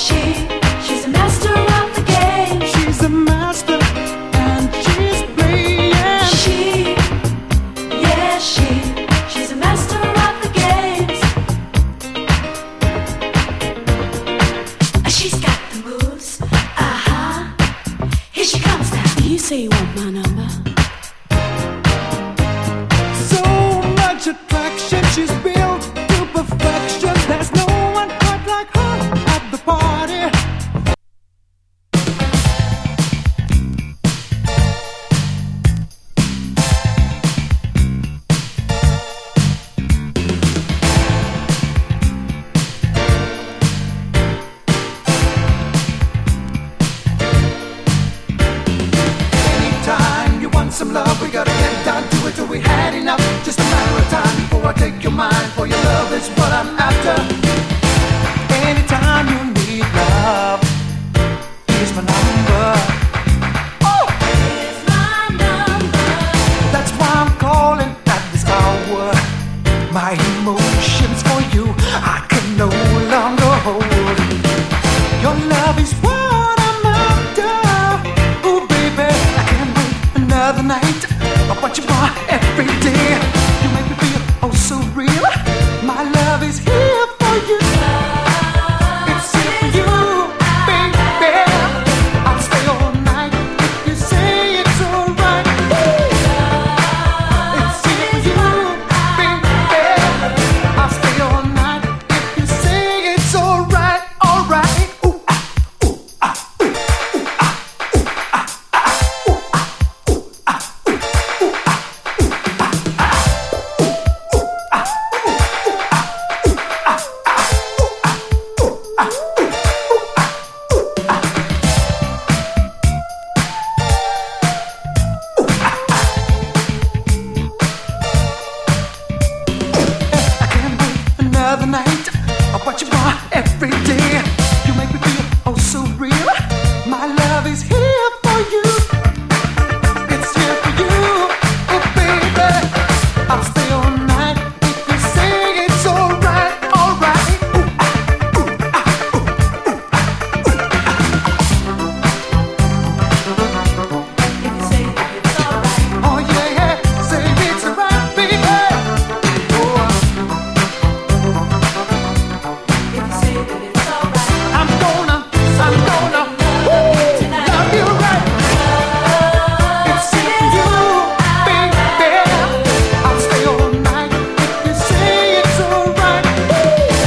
she's a master of the game. She's a master and she's playing. She's a master of the games. She's got the moves. Here she comes now. You say you want my number. So much attraction, she's built to perfection. There's no one quite like her at the party. Anytime you want some love, we gotta get down to it till we had enough. Just a matter of time before I take your mind. For your love is what I'm after. Anytime you need love, here's my number. Oh, Here's my number. that's why I'm calling at this hour. My emotions for you, I can no longer hold. Your love is what